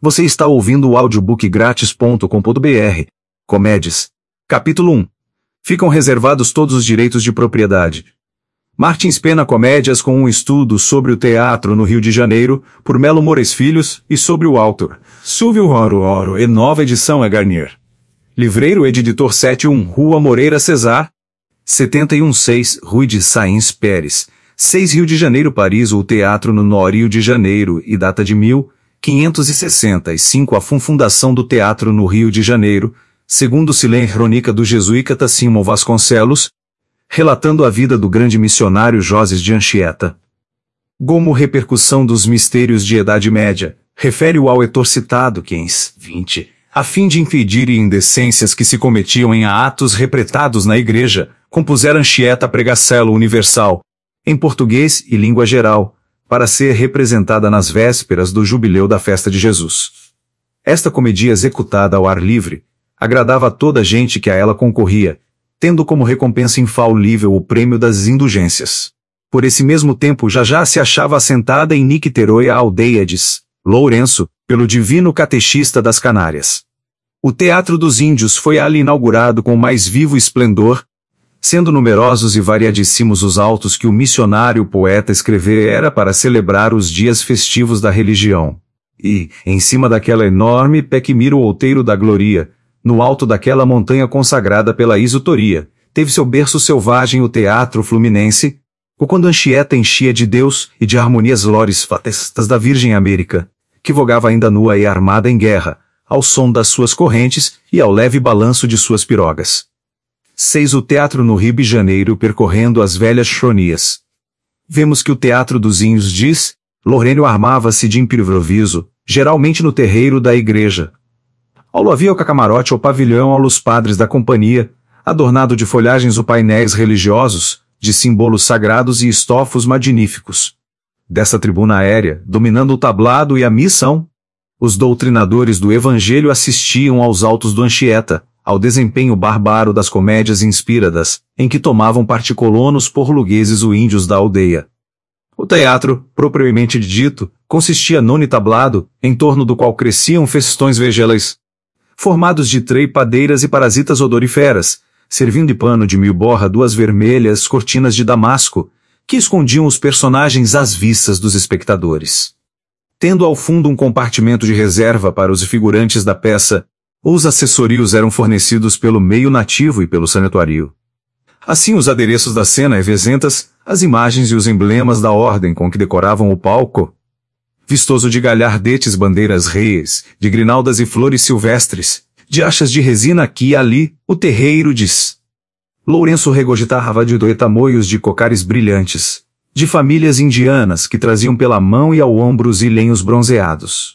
Você está ouvindo o audiobookgratis.com.br. Comédias. Capítulo 1. Ficam reservados todos os direitos de propriedade. Martins Pena Comédias com um estudo sobre o teatro no Rio de Janeiro, por Melo Moraes Filhos, e sobre o autor. Silvio Oro e nova edição é Garnier. Livreiro Editor 71 Rua Moreira Cesar, 716 Rue de Sainz Pérez, 6 Rio de Janeiro Paris. O teatro no Rio de Janeiro e data de 1565 a fundação do teatro no Rio de Janeiro, segundo Silene Crônica do jesuíta Simão Vasconcelos, relatando a vida do grande missionário José de Anchieta. Como repercussão dos mistérios de Idade Média, refere o autor citado que em 20, a fim de impedir indecências que se cometiam em atos repretados na igreja, compusera Anchieta a Pregação Universal, em português e língua geral, para ser representada nas vésperas do jubileu da festa de Jesus. Esta comédia executada ao ar livre, agradava a toda a gente que a ela concorria, tendo como recompensa infalível o prêmio das indulgências. Por esse mesmo tempo já se achava assentada em Nicterói a aldeia de Lourenço, pelo divino catechista das Canárias. O Teatro dos Índios foi ali inaugurado com mais vivo esplendor, sendo numerosos e variadíssimos os autos que o missionário poeta escrevera para celebrar os dias festivos da religião. E, em cima daquela enorme pé que mira o outeiro da Gloria, no alto daquela montanha consagrada pela isotoria, teve seu berço selvagem o Teatro Fluminense, quando Anchieta enchia de Deus e de harmonias lores fatestas da Virgem América, que vogava ainda nua e armada em guerra, ao som das suas correntes e ao leve balanço de suas pirogas. 6. O teatro no Rio de Janeiro percorrendo as velhas chronias. Vemos que o Teatro dos Índios diz, Lourenço armava-se de improviso, geralmente no terreiro da igreja. Ao havia o camarote ou pavilhão aos padres da companhia, adornado de folhagens ou painéis religiosos, de símbolos sagrados e estofos magníficos. Dessa tribuna aérea, dominando o tablado e a missão, os doutrinadores do Evangelho assistiam aos autos do Anchieta, ao desempenho bárbaro das comédias inspiradas, em que tomavam parte colonos portugueses ou índios da aldeia. O teatro, propriamente dito, consistia no tablado, em torno do qual cresciam festões vegetais, formados de trepadeiras e parasitas odoríferas, servindo de pano de milborra duas vermelhas cortinas de damasco, que escondiam os personagens às vistas dos espectadores. Tendo ao fundo um compartimento de reserva para os figurantes da peça, os acessórios eram fornecidos pelo meio nativo e pelo sanatório. Assim os adereços da cena evesentas, as imagens e os emblemas da ordem com que decoravam o palco, vistoso de galhardetes bandeiras reis, de grinaldas e flores silvestres, de achas de resina aqui e ali, o terreiro diz. Lourenço regurgitava de doetamoios de cocares brilhantes, de famílias indianas que traziam pela mão e ao ombro os ilhenhos bronzeados.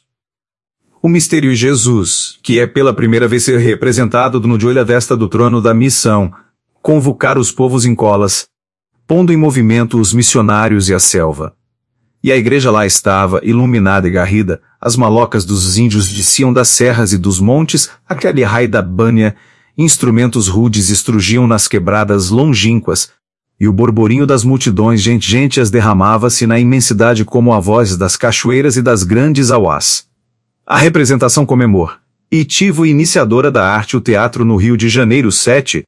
O mistério de Jesus, que é pela primeira vez ser representado no de olho à vesta do trono da missão, convocar os povos em colas, pondo em movimento os missionários e a selva. E a igreja lá estava, iluminada e garrida, as malocas dos índios desciam das serras e dos montes, aquele raio da banha, instrumentos rudes estrugiam nas quebradas longínquas, e o borborinho das multidões gentes derramava-se na imensidade como a voz das cachoeiras e das grandes auás. A representação comemora, e tivo iniciadora da arte o teatro no Rio de Janeiro 7,